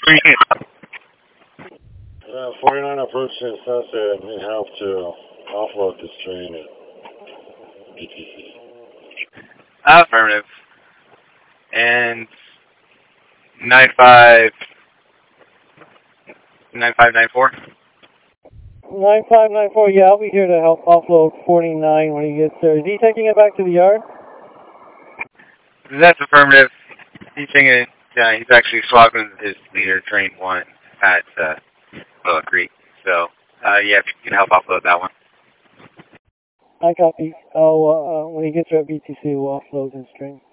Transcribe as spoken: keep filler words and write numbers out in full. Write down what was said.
Uh, forty-nine approach to Sunset. Need help to offload this train at B T C. Affirmative. And nine five nine five nine four. nine five nine four, yeah, I'll be here to help offload forty-nine when he gets there. Is he taking it back to the yard? That's affirmative. He's taking it, uh, he's actually swapping his leader, train one, at uh, Willow Creek. So, uh, yeah, if you can help offload that one. I copy. I'll, uh, when he gets there at B T C, we'll offload his train.